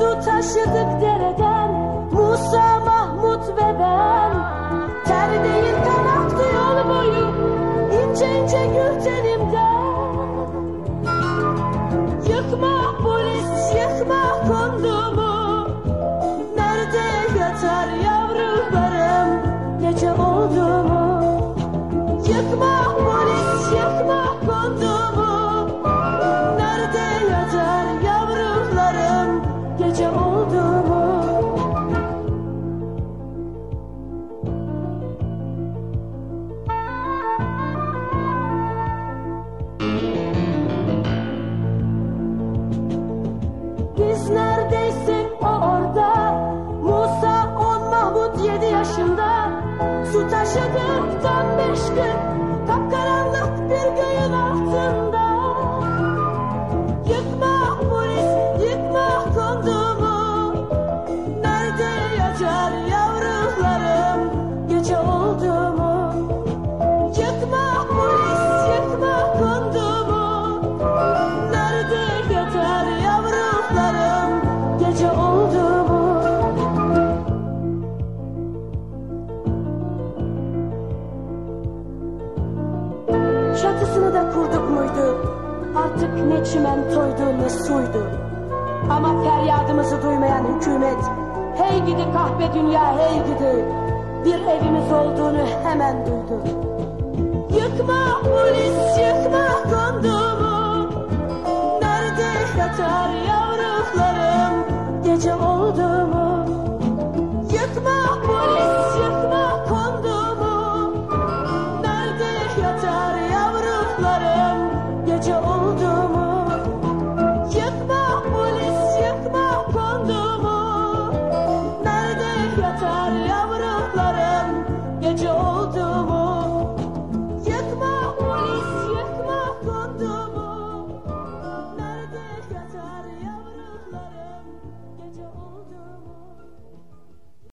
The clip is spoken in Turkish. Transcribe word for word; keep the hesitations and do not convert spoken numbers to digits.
Su taşıdık dereden, Musa, Mahmut ve ben. Ter değil kan aktı yol boyu, ince ince gül tenimden. Yıkma polis, yıkma kondumu, nerede yatar yavrularım, gece oldu mu? Yıkma polis, yıkma kondumu, nerede yatar yavrularım, gece oldu mu? Biz neredeysek o orada, Musa on, Mahmut yedi yaşında. Su taşıdık tam beş gün, kapkaranlık bir göğün altında. Yıkma polis, yıkma kondumu, nerede yatar yavrularım, gece oldu mu? Yıkma polis, yıkma kondumu, nerede yatar yavrularım, gece oldu mu? Çatısını da kurduk muydu? Artık ne çimentoydu ne suydu. Ama feryadımızı duymayan hükümet, hey gidi kahpe dünya hey gidi, bir evimiz olduğunu hemen duydu. Yıkma polis, yıkma kondumu, nerede yatar yavrularım, gece oldu mu? Yıkma polis, yıkma kondumu, nerede yatar yavrularım, gece oldu mu? Yıkma polis, yıkma kondumu, nerede yatar